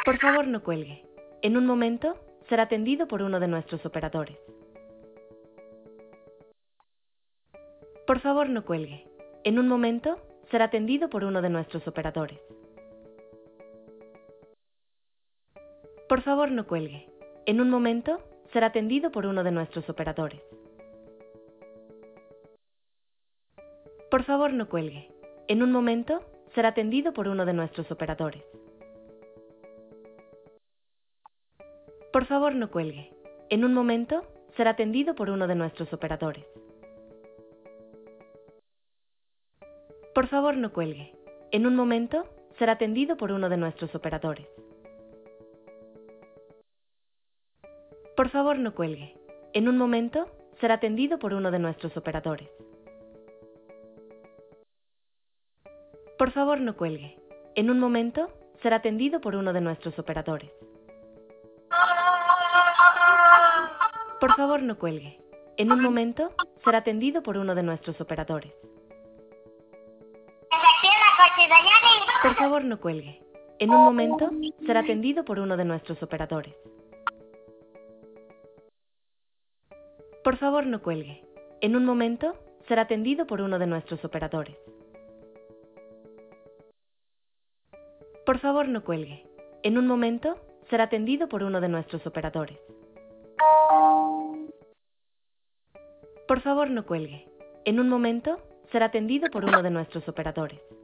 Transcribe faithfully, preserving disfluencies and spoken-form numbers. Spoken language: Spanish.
Por favor, no cuelgue. En un momento, será atendido por uno de nuestros operadores. Por favor, no cuelgue. En un momento, será atendido por uno de nuestros operadores. Por favor, no cuelgue. En un momento, será atendido por uno de nuestros operadores. Por favor, no cuelgue. En un momento, será atendido por uno de nuestros operadores. Por favor, no cuelgue. En un momento, será atendido por uno de nuestros operadores. Por favor, no cuelgue. En un momento, será atendido por uno de nuestros operadores. Por favor, no cuelgue. En un momento, será atendido por uno de nuestros operadores. Por favor, no cuelgue. En un momento, será atendido por uno de nuestros operadores. Por favor, no cuelgue. En un momento, será atendido por uno de nuestros operadores. Por favor, no cuelgue. En un momento, será atendido por uno de nuestros operadores. Por favor, no cuelgue. En un momento, será atendido por uno de nuestros operadores. Por favor, no cuelgue. En un momento, será atendido por uno de nuestros operadores. Por favor, no cuelgue. En un momento, será atendido por uno de nuestros operadores.